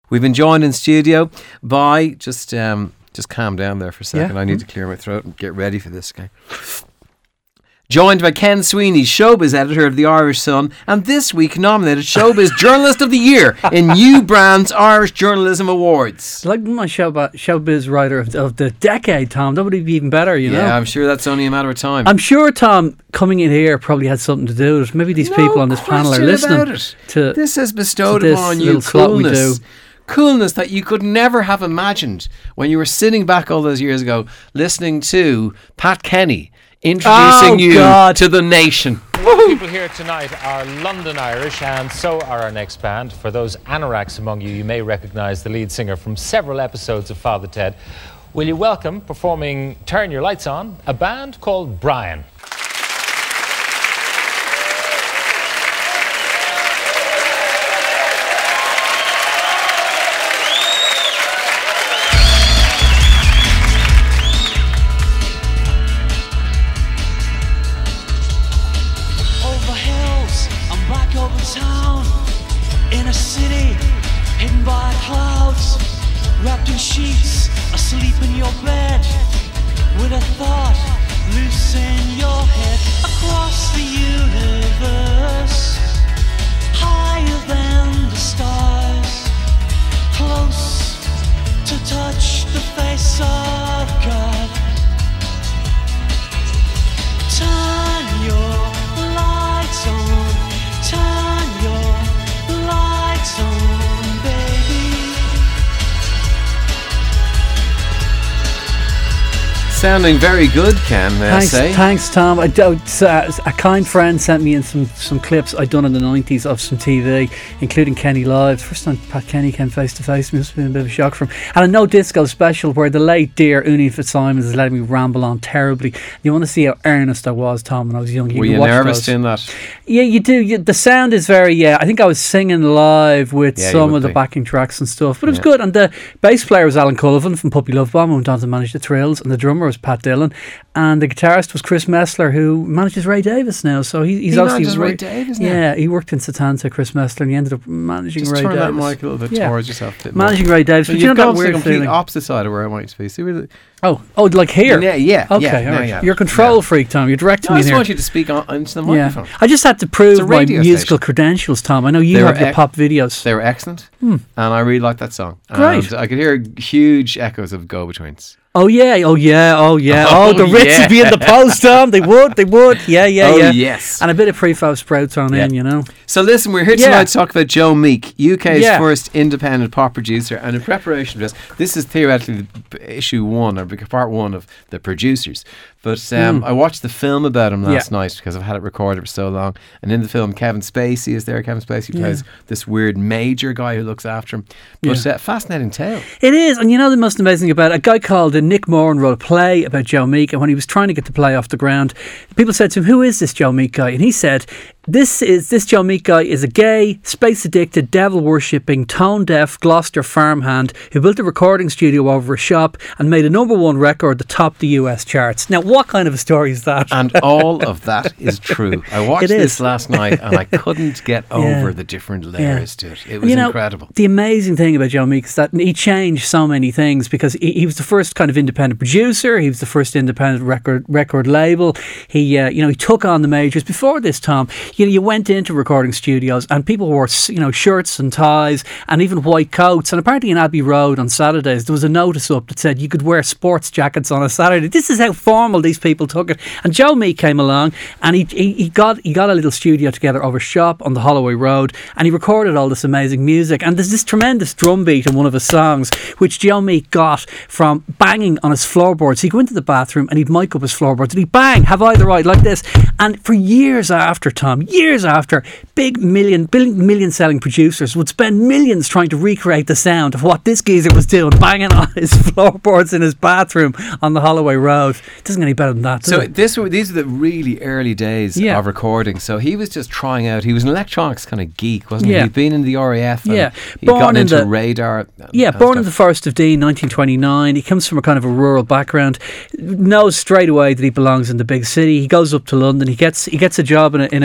We've been joined in studio by just calm down there for a second. I need to clear my throat and get ready for this guy. Joined by Ken Sweeney, showbiz editor of the Irish Sun, and this week nominated Showbiz Journalist of the Year in New Brand's Irish Journalism Awards. Like my showbiz writer of the decade, Tom. That would be even better, you know. Yeah, I'm sure that's only a matter of time. I'm sure Tom coming in here probably had something to do with it. Maybe these people on this panel are listening to this has bestowed this upon you coolness that you could never have imagined when you were sitting back all those years ago listening to Pat Kenny introducing you to the nation. The people here tonight are London Irish, and so are our next band. For those anoraks among you, you may recognise the lead singer from several episodes of Father Ted. Will you welcome, performing Turn Your Lights On, a band called Brian. In a city hidden by clouds, wrapped in sheets, asleep in your bed, with a thought loose in your head. Across the universe, higher than the stars, close to touch the face of God. Turn your lights on, turn your lights on, baby. Sounding very good, Ken, may I say. Thanks, Tom. A kind friend sent me in some clips I'd done in the 90s of some TV, including Kenny Live. First time Pat Kenny came face to face, must have been a bit of a shock for him. And a No Disco special where the late dear Uni Fitzsimons is letting me ramble on terribly. You want to see how earnest I was, Tom, when I was young. Were you nervous doing that? Yeah, you do. The sound is very, I think I was singing live with some of the backing tracks and stuff, but it was good. And the bass player was Alan Cullivan from Puppy Love Bomb, who went on to manage the Thrills, and the drummer was Pat Dillon, and the guitarist was Chris Messler, who manages Ray Davis now. So he's obviously Ray Davis now. Yeah, he worked in Satanta, Chris Messler, and he ended up managing Ray Davis. Just turn that mic a little bit towards yourself. Managing Ray Davis. But you've gone to the complete opposite side of where I want you to be. See where Oh, like here? Yeah. Okay, all right. You're a control freak, Tom. You're directing me here. I just want you to speak into the microphone. I just had to prove my musical credentials, Tom. I know you have your pop videos. They were excellent, and I really liked that song. Great. And I could hear huge echoes of Go-Betweens. Oh, the Ritz would be in the post, Tom. They would. Yeah. Yes. And a bit of prefab sprouts on in, you know. So listen, we're here tonight to talk about Joe Meek, UK's first independent pop producer. And in preparation for this is theoretically issue 1 or part 1 of The Producers. But I watched the film about him last night because I've had it recorded for so long. And in the film, Kevin Spacey is there. Kevin Spacey plays this weird major guy who looks after him. But fascinating tale. It is. And you know the most amazing about it? A guy called Nick Moran wrote a play about Joe Meek. And when he was trying to get the play off the ground, people said to him, who is this Joe Meek guy? And he said, this Joe Meek guy is a gay, space-addicted, devil-worshipping, tone-deaf Gloucester farmhand who built a recording studio over a shop and made a #1 record that topped the US charts. Now, what kind of a story is that? And all of that is true. I watched this last night and I couldn't get over the different layers to it. It was incredible. The amazing thing about Joe Meek is that he changed so many things because he was the first kind of independent producer. He was the first independent record label. He took on the majors. Before this, Tom, you went into recording studios and people wore shirts and ties and even white coats. And apparently in Abbey Road on Saturdays there was a notice up that said you could wear sports jackets on a Saturday. This is how formal these people took it. And Joe Meek came along and he got a little studio together over shop on the Holloway Road, and he recorded all this amazing music. And there's this tremendous drum beat in one of his songs which Joe Meek got from banging on his floorboards. He'd go into the bathroom and he'd mic up his floorboards and he'd bang, have I the right, like this. And for years after, Tom, big million selling producers would spend millions trying to recreate the sound of what this geezer was doing, banging on his floorboards in his bathroom on the Holloway Road. It doesn't get any better than that. So these are the really early days of recording. So he was just trying out. He was an electronics kind of geek, wasn't he? He'd been in the RAF. And he'd gotten into radar. Born on the 1st of Dean, 1929. He comes from a kind of a rural background. Knows straight away that he belongs in the big city. He goes up to London. He gets a job in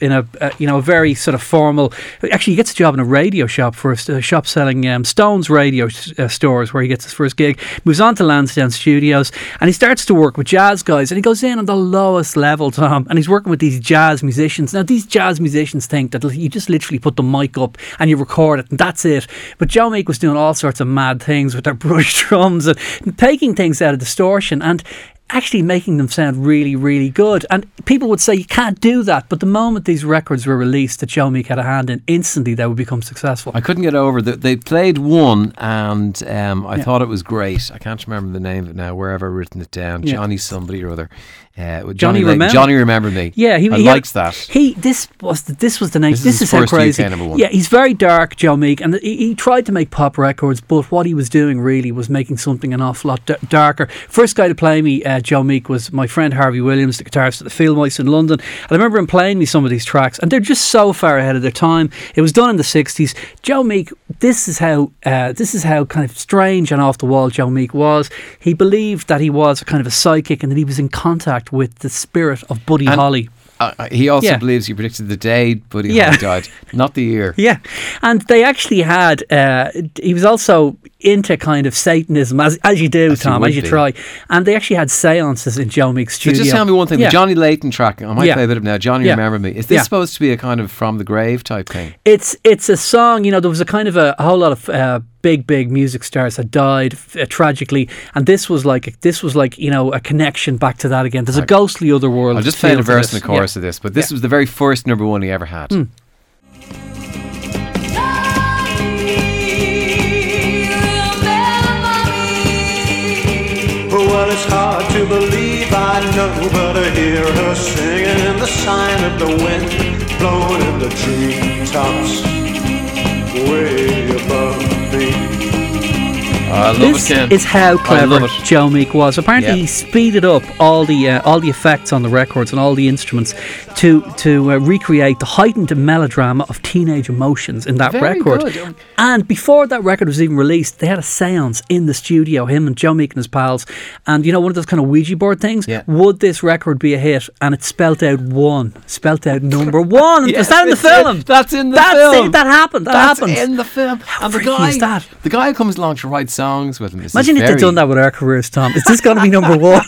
a very sort of formal. Actually, he gets a job in a radio shop first, a shop selling Stones radio stores, where he gets his first gig. Moves on to Lansdowne Studios, and he starts to work with jazz guys. And he goes in on the lowest level, Tom, and he's working with these jazz musicians. Now, these jazz musicians think that you just literally put the mic up and you record it, and that's it. But Joe Meek was doing all sorts of mad things with their brush drums and taking things out of distortion and actually making them sound really, really good. And people would say you can't do that, but the moment these records were released that Joe Meek had a hand in, instantly they would become successful. I couldn't get over that. They played one, and I thought it was great. I can't remember the name of it now, wherever I've written it down. Johnny somebody or other. Johnny Remembered Me. Yeah, I liked that. This was the name. This is how crazy. UK #1. Yeah, he's very dark, Joe Meek, and he tried to make pop records, but what he was doing really was making something an awful lot darker. First guy to play me, Joe Meek, was my friend Harvey Williams, the guitarist at the Fieldmice in London. And I remember him playing me some of these tracks, and they're just so far ahead of their time. It was done in the 60s. Joe Meek, this is how kind of strange and off the wall Joe Meek was. He believed that he was a kind of a psychic, and that he was in contact with the spirit of Buddy Holly. He also believes he predicted the day Buddy Holly died, not the year. Yeah, and they actually had. He was also into kind of Satanism, as you do, Tom, as you try. And they actually had seances in Joe Meek's studio. So just tell me one thing: the Johnny Layton track. I might play a bit of now. Johnny Remember Me. Is this supposed to be a kind of from the grave type thing? It's a song. You know, there was a kind of a whole lot of big music stars had died tragically, and this was like a connection back to that again. There's a ghostly other world. I'll just play the verse and the chorus of this, but this was the very first #1 he ever had. Well, it's hard to believe, I know, but I hear her singing in the sign of the wind, blowing in the treetops, way above me. This is how clever Joe Meek was. Apparently, he speeded up all the effects on the records and all the instruments to recreate the heightened melodrama of teenage emotions in that record. Good. And before that record was even released, they had a seance in the studio, him and Joe Meek and his pals. And you know, one of those kind of Ouija board things. Yeah. Would this record be a hit? And it spelt out #1. #1. Yes, was that in the film? That's in the film. That happened. That's in the film. How freaky is that? The guy who comes along to write songs with him. Imagine if they'd done that with our careers, Tom. Is this going to be #1?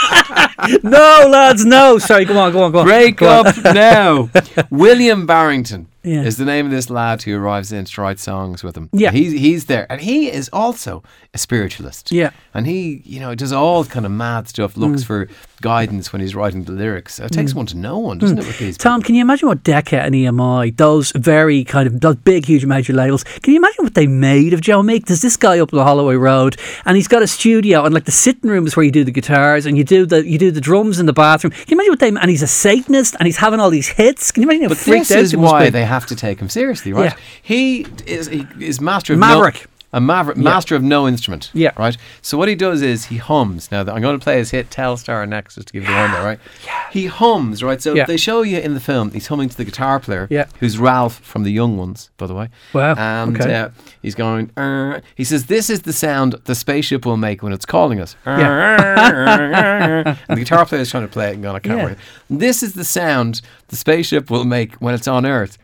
No, lads, no. Sorry, go on. Break up now. William Barrington is the name of this lad who arrives in to write songs with him. Yeah. He's there. And he is also a spiritualist. Yeah. And he, does all kind of mad stuff, looks for guidance when he's writing the lyrics. It takes one to know one, doesn't it, with these Tom, people? Can you imagine what Decca and EMI, those big, huge major labels, can you imagine what they made of Joe Meek? There's this guy up on the Holloway Road, and he's got a studio, and like the sitting room is where you do the guitars, and you do the drums in the bathroom. Can you imagine and he's a Satanist, and he's having all these hits. Can you imagine how freaked out? This is why they have to take him seriously, right? Yeah. He is master of Maverick. Master of no instrument. Yeah. Right? So what he does is he hums. Now, I'm going to play his hit Telstar next, just to give you the one there, right? Yeah. He hums, right? So they show you in the film, he's humming to the guitar player, who's Ralph from The Young Ones, by the way. Wow. And he's going, he says, this is the sound the spaceship will make when it's calling us. And the guitar player is trying to play it and going, I can't wait. This is the sound the spaceship will make when it's on Earth.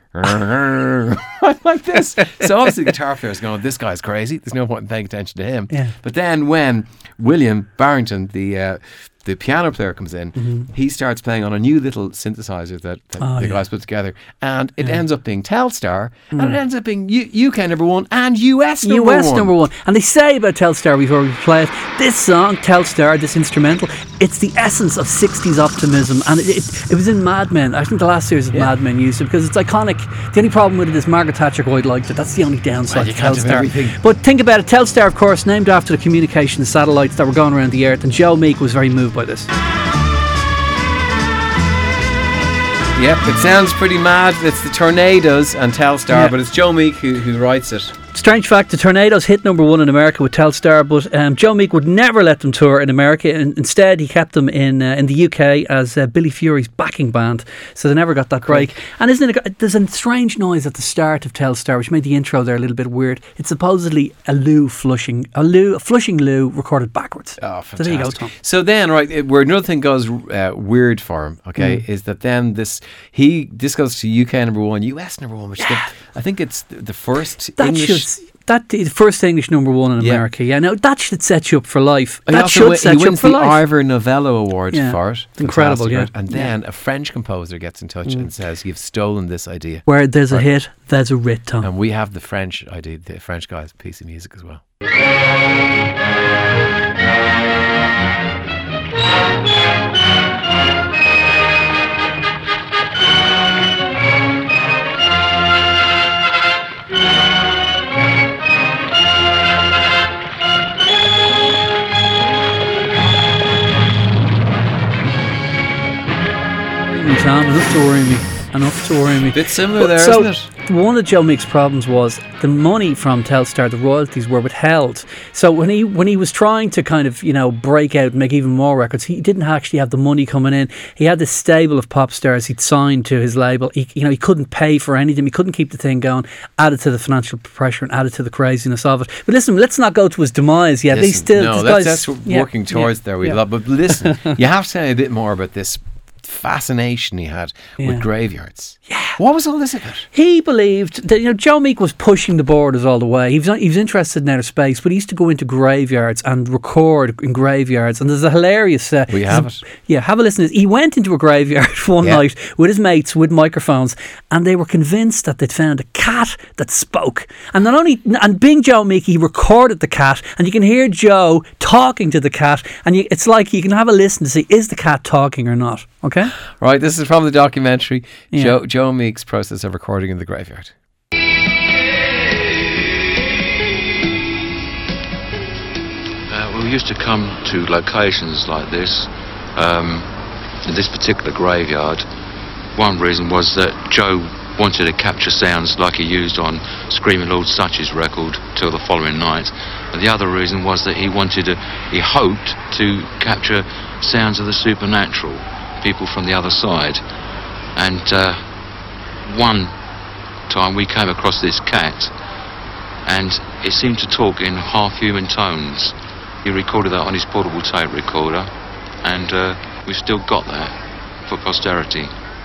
Like this. So obviously the guitar player is going, this guy's crazy, there's no point in paying attention to him. But then when William Barrington, the piano player, comes in, he starts playing on a new little synthesizer that the guys put together, and it ends up being Telstar, and it ends up being UK #1 and US #1. And they say about Telstar before we play it, this song Telstar, this instrumental, it's the essence of 60s optimism, and it was in Mad Men. I think the last series of Mad Men used it because it's iconic. The only problem with it is Margaret Thatcher quite liked it. That's the only downside to Telstar. But think about it, Telstar, of course, named after the communications satellites that were going around the earth, and Joe Meek was very moved by this. Yep, it sounds pretty mad. It's the Tornadoes and Telstar, but it's Joe Meek who writes it. Strange fact, the Tornadoes hit number one in America with Telstar, but Joe Meek would never let them tour in America. And instead, he kept them in the UK as Billy Fury's backing band. So they never got that break. And isn't it? There's a strange noise at the start of Telstar, which made the intro there a little bit weird. It's supposedly a flushing loo recorded backwards. Oh, fantastic. So there you go, Tom. So then, right, where another thing goes weird for him, okay, is that then this goes to UK number one, US number one, which I think it's the first English. The first English number one in America. Yeah, no, that should set you up for life. He wins the Ivor Novello Award for it. Incredible, yeah. And then a French composer gets in touch and says, "You've stolen this idea." Where there's a hit, there's a writ, Tom. And we have the French idea. The French guy's piece of music as well. Tom, enough to worry me. Bit similar there, isn't it? One of Joe Meek's problems was the money from Telstar, the royalties were withheld. So when he was trying to kind of, break out and make even more records, he didn't actually have the money coming in. He had this stable of pop stars he'd signed to his label. He couldn't pay for anything. He couldn't keep the thing going. Added to the financial pressure and added to the craziness of it. But listen, let's not go to his demise yet. That's working towards there. But listen, you have to tell me a bit more about this fascination he had with graveyards. Yeah. What was all this about? He believed that Joe Meek was pushing the borders all the way. He was interested in outer space, but he used to go into graveyards and record in graveyards. And there's a hilarious... we have it. Yeah, have a listen. He went into a graveyard one night with his mates with microphones, and they were convinced that they'd found a cat that spoke. And being Joe Meek, he recorded the cat, and you can hear Joe talking to the cat, and it's like you can have a listen to see, is the cat talking or not? Okay? Right, this is from the documentary, Joe Meek's process of recording in the graveyard. We used to come to locations like this, in this particular graveyard. One reason was that Joe wanted to capture sounds like he used on Screaming Lord Sutch's record Till the Following Night. And the other reason was that he hoped to capture sounds of the supernatural, people from the other side. And one time we came across this cat, and it seemed to talk in half-human tones. He recorded that on his portable tape recorder, and we've still got that for posterity.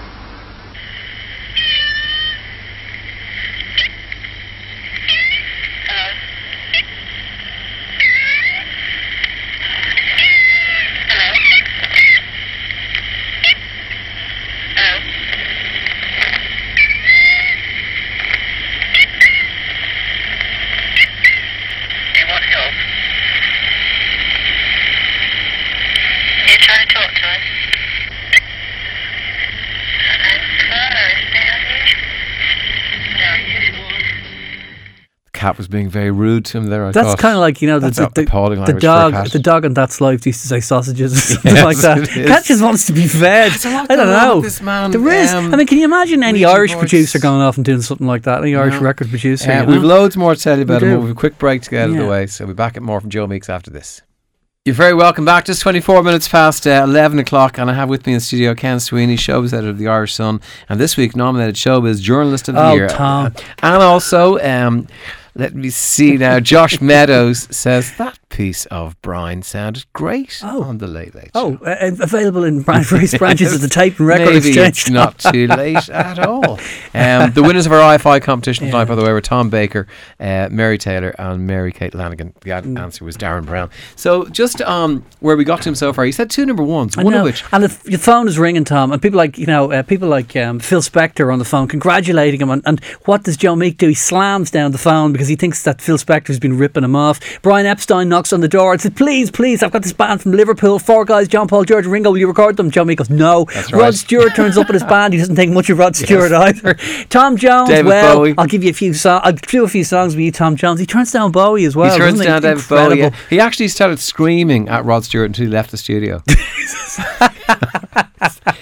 Cat was being very rude to him there. That's kind of like, the dog on That's Life used to say sausages or something like that. Cat just wants to be fed. I don't know. This man, there is. Can you imagine any Irish producer going off and doing something like that? Any Irish record producer? We've loads more to tell you about him. We'll have a quick break to get out of the way. So we'll be back at more from Joe Meeks after this. You're very welcome back. Just 24 minutes past 11 o'clock, and I have with me in the studio Ken Sweeney, showbiz editor of the Irish Sun, and this week nominated Showbiz Journalist of the Year. Tom. And also, let me see now, Josh Meadows says that piece of Brian sounded great on the Late Late Show. Available in various branches of the tape and record Maybe exchange. It's not too late at all. The winners of our IFI competition tonight, by the way, were Tom Baker, Mary Taylor and Mary Kate Lanigan. The answer was Darren Brown. So just where we got to him so far, he said 2 number ones, one of which... And your phone is ringing, Tom, and people like Phil Spector on the phone congratulating him, and what does Joe Meek do? He slams down the phone because he thinks that Phil Spector's been ripping him off. Brian Epstein knocks on the door and says, please, I've got this band from Liverpool, 4 guys, John Paul, George, Ringo, will you record them? Joe Meek goes, no. That's right. Rod Stewart turns up with his band. He doesn't think much of Rod Stewart either. Tom Jones, David Bowie. I'll give you a few songs. I'll do a few songs with you, Tom Jones. He turns down Bowie as well. He turns down David Bowie. Yeah. He actually started screaming at Rod Stewart until he left the studio.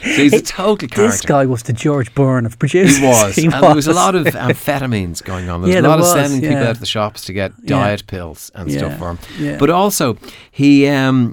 he's a total character. This guy was the George Byrne of producers. He was. And there was a lot of amphetamines going on. There was a lot of sending people out to the shops to get diet pills and stuff for him. Yeah. But also, he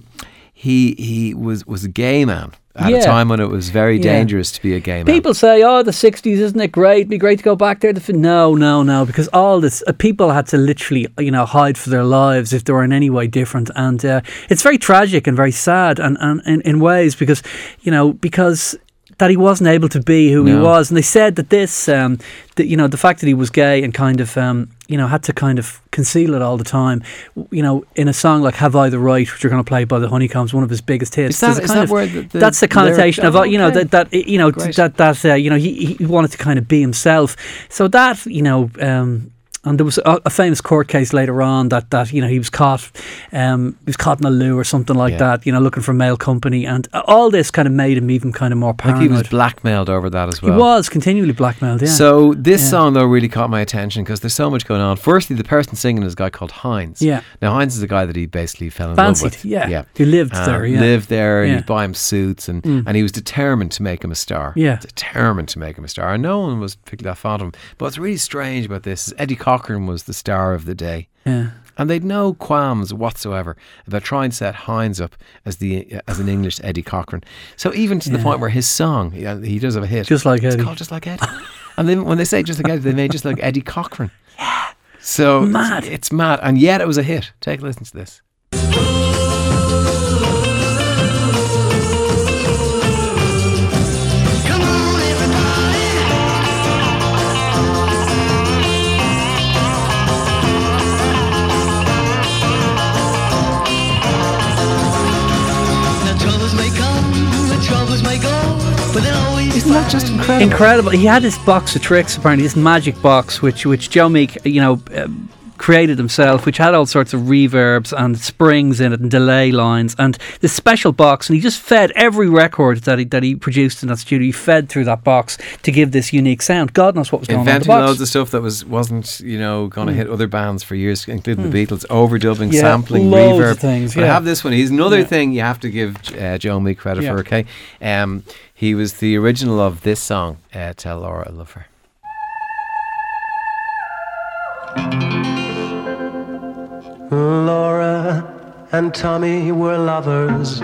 was a gay man. At a time when it was very dangerous to be a gay man. People say, "Oh, the '60s, isn't it great? It'd be great to go back there." No, because all this people had to literally, hide for their lives if they were in any way different, and it's very tragic and very sad, and in ways because that he wasn't able to be who he was, and they said that this, the fact that he was gay and kind of, had to kind of conceal it all the time, in a song like "Have I the Right," which you're going to play by the Honeycombs, one of his biggest hits. Is that where that's the connotation of he wanted to kind of be himself. So that and there was a famous court case later on that he was caught in a loo or something like that, looking for male company, and all this kind of made him even kind of more paranoid. Like he was blackmailed over that as well. He was continually blackmailed. Yeah. So this song though really caught my attention because there's so much going on. Firstly, the person singing is a guy called Heinz. Yeah. Now Heinz is a guy that he basically fell in love with. Yeah. Who lived there. Yeah. Lived there, and he'd buy him suits, and he was determined to make him a star. Yeah. Determined to make him a star, and no one was particularly that fond of him. But what's really strange about this is Eddie Cochran was the star of the day. Yeah. And they'd no qualms whatsoever about trying to set Heinz up as an English Eddie Cochran. So even to the point where his song, he does have a hit. Just Like Eddie. It's called Just Like Eddie. And then when they say Just Like Eddie, they made Just Like Eddie Cochran. Yeah. So mad. It's mad. And yet it was a hit. Take a listen to this. Isn't that just incredible? Incredible. He had this box of tricks, apparently, this magic box, which Joe Meek, created himself, which had all sorts of reverbs and springs in it and delay lines, and this special box, and he just fed every record that he produced in that studio. He fed through that box to give this unique sound. God knows what was going on in the box. Inventing loads of stuff that wasn't going to hit other bands for years, including the Beatles. Overdubbing, sampling, reverb. Of things, but I have this one. He's another thing you have to give Joe Meek credit for. Okay, he was the original of this song, "Tell Laura I Love Her." Laura and Tommy were lovers.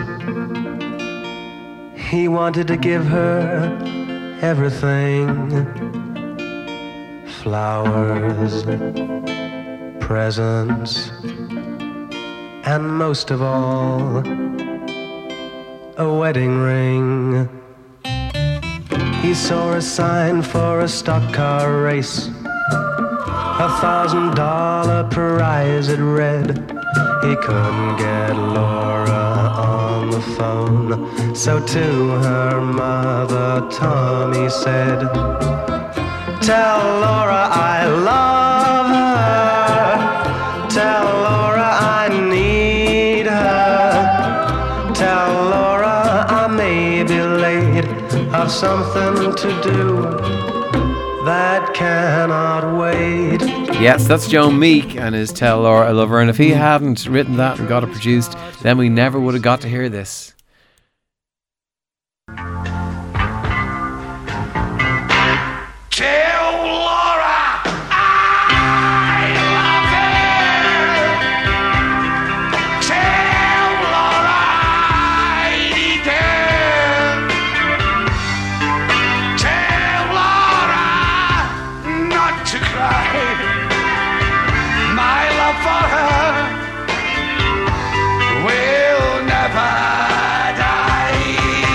He wanted to give her everything. Flowers, presents, and most of all, a wedding ring. He saw a sign for a stock car race, $1,000 prize it read. He couldn't get Laura on the phone, so to her mother Tommy said, "Tell Laura I love her. Tell Laura I need her. Tell Laura I may be late, I've something to do that cannot wait." Yes, that's Joe Meek and his "Tell Laura I Love Her." And if he hadn't written that and got it produced, then we never would have got to hear this. Tell Laura I love her. Tell Laura I need her. Tell Laura not to cry. My love for her will never die.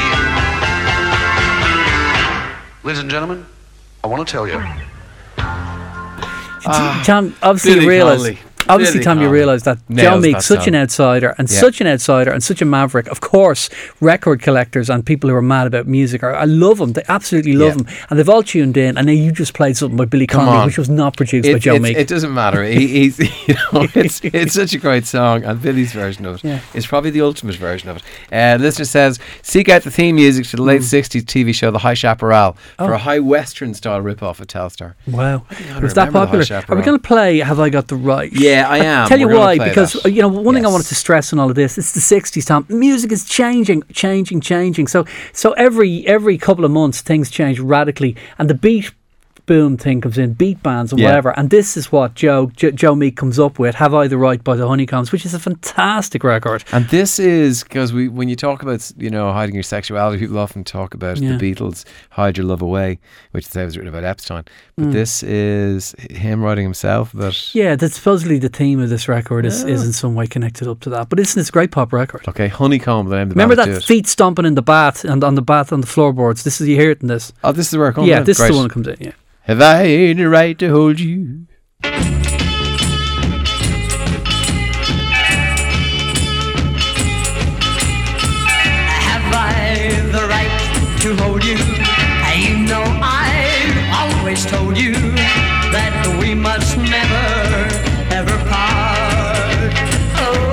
Ladies and gentlemen, I want to tell you. Tom, obviously you realise. Obviously, Tom, you realise that Joe Meek, such an outsider and such a maverick. Of course, record collectors and people who are mad about music I love him. They absolutely love him, and they've all tuned in. And then you just played something by Billy Connolly, which was not produced by Joe Meek. It doesn't matter. It's such a great song, and Billy's version of it is probably the ultimate version of it. Listener says, seek out the theme music to the late '60s TV show The High Chaparral for a high western style rip-off of Telstar. Wow, was that popular? Are we going to play "Have I Got the Right"? Yeah. Yeah, I am. Tell you We're gonna why, play because that. one thing I Yes. wanted to stress in all of this, it's the 60s, Tom. Music is changing. So every couple of months things change radically, and the beat boom thing comes in, beat bands and Yeah. whatever, and this is what Joe Meek comes up with, Have I the Right by the Honeycombs, which is a fantastic record. And this is because when you talk about hiding your sexuality, people often talk about the Beatles' "Hide Your Love Away," which was written about Epstein. But this is him writing himself. But Yeah, that's supposedly the theme of this record is in some way connected up to that. But it's a great pop record. okay, Honeycomb. The name of the Remember band that feet stomping in the bath and on the floorboards? You hear it in this. Oh, this is where it comes. Yeah, in. this Great. is the one that comes in. Yeah. Have I any right to hold you? Have I the right to hold you? You know I've always told you that we must never ever part. Oh.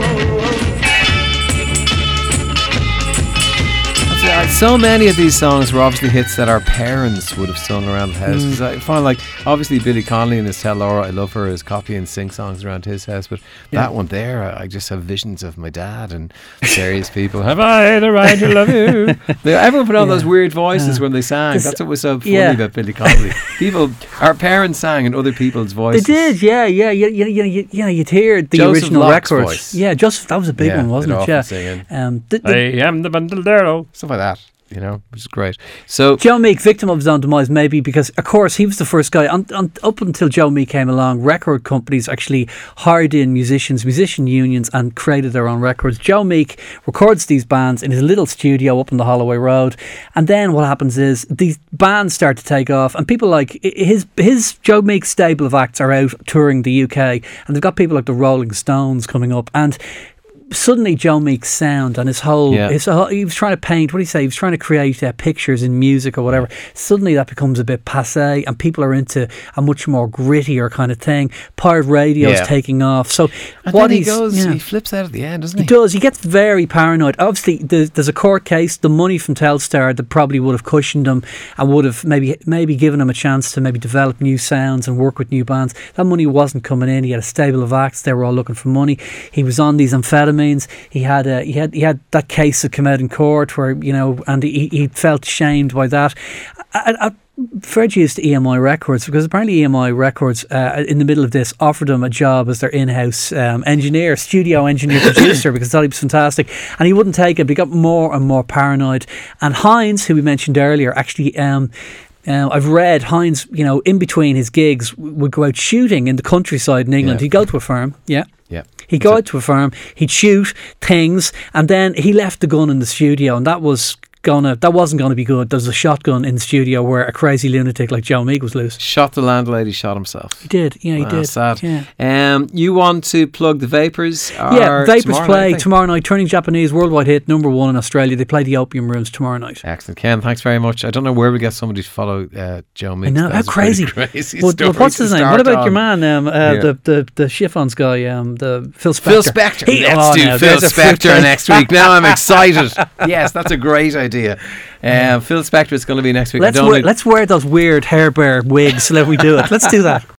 So many of these songs were obviously hits that our parents would have sung around the house. 'Cause I find, like, obviously Billy Connolly and his "Tell Laura I Love Her" is copy and sing songs around his house, but that one there, I just have visions of my dad and various people. Have I the right to love you? Everyone put on those weird voices when they sang. That's what was so funny about Billy Connolly. Our parents sang in other people's voices. They did, yeah. You'd hear the Joseph original Locke's records. voice. Yeah, Joseph, that was a big one, wasn't it? they'd Yeah. often sing The- I am the Bandolero. Stuff like that, which is great. So Joe Meek, victim of his own demise, maybe because, of course, he was the first guy. Up until Joe Meek came along, record companies actually hired in musician unions, and created their own records. Joe Meek records these bands in his little studio up on the Holloway Road, and then what happens is these bands start to take off, and people like his Joe Meek's stable of acts are out touring the UK, and they've got people like the Rolling Stones coming up, and suddenly Joe Meek's sound and his whole, he was trying to paint, what do you say, he was trying to create pictures in music or whatever. Suddenly that becomes a bit passé, and people are into a much more grittier kind of thing. Pirate radio's taking off. So and what then he flips out at the end, doesn't he? He does. He gets very paranoid. Obviously, there's a court case. The money from Telstar that probably would have cushioned him and would have maybe given him a chance to maybe develop new sounds and work with new bands. That money wasn't coming in. He had a stable of acts. They were all looking for money. He was on these amphetamines. He had that case that came out in court where, and he felt shamed by that. Fred used EMI Records because apparently EMI Records in the middle of this offered him a job as their in-house studio engineer producer, because they thought he was fantastic, and he wouldn't take it. But he got more and more paranoid. And Hines, who we mentioned earlier, actually I've read Hines, in between his gigs would go out shooting in the countryside in England. He'd go to a farm, he'd go out to a farm, he'd shoot things, and then he left the gun in the studio, and that wasn't going to be good. There was a shotgun in the studio where a crazy lunatic like Joe Meek was loose. Shot the landlady, shot himself. He did, he did. Sad. Yeah. You want to plug the Vapors? Vapors play tomorrow night. Turning Japanese, worldwide hit, #1 in Australia. They play the Opium Rooms tomorrow night. Excellent, Ken. Thanks very much. I don't know where we get somebody to follow Joe Meek. I know, how crazy. What's his name? What about your man, the chiffons guy, the Phil Spector? Phil Spector. Let's do Phil Spector next week. Now I'm excited. Yes, that's a great idea. Phil Spector is going to be next week. Let's wear those weird hair bear wigs so that we do it. Let's do that.